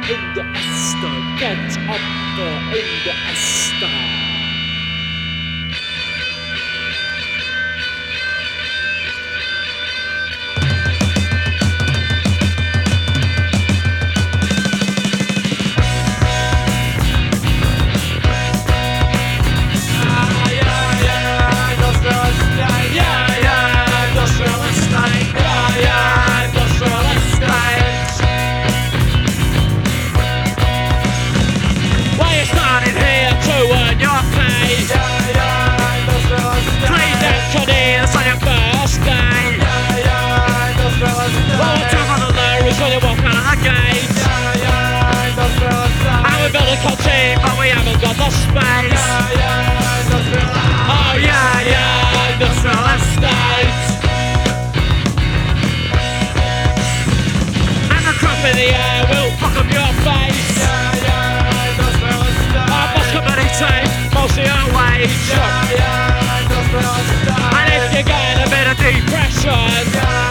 in the Esther, get up there in the Esther. But we haven't got the space. Oh yeah, industrial estate. And the crop in the air will fuck up your face. Our boss company take most of your wage. And if you get a bit of depression,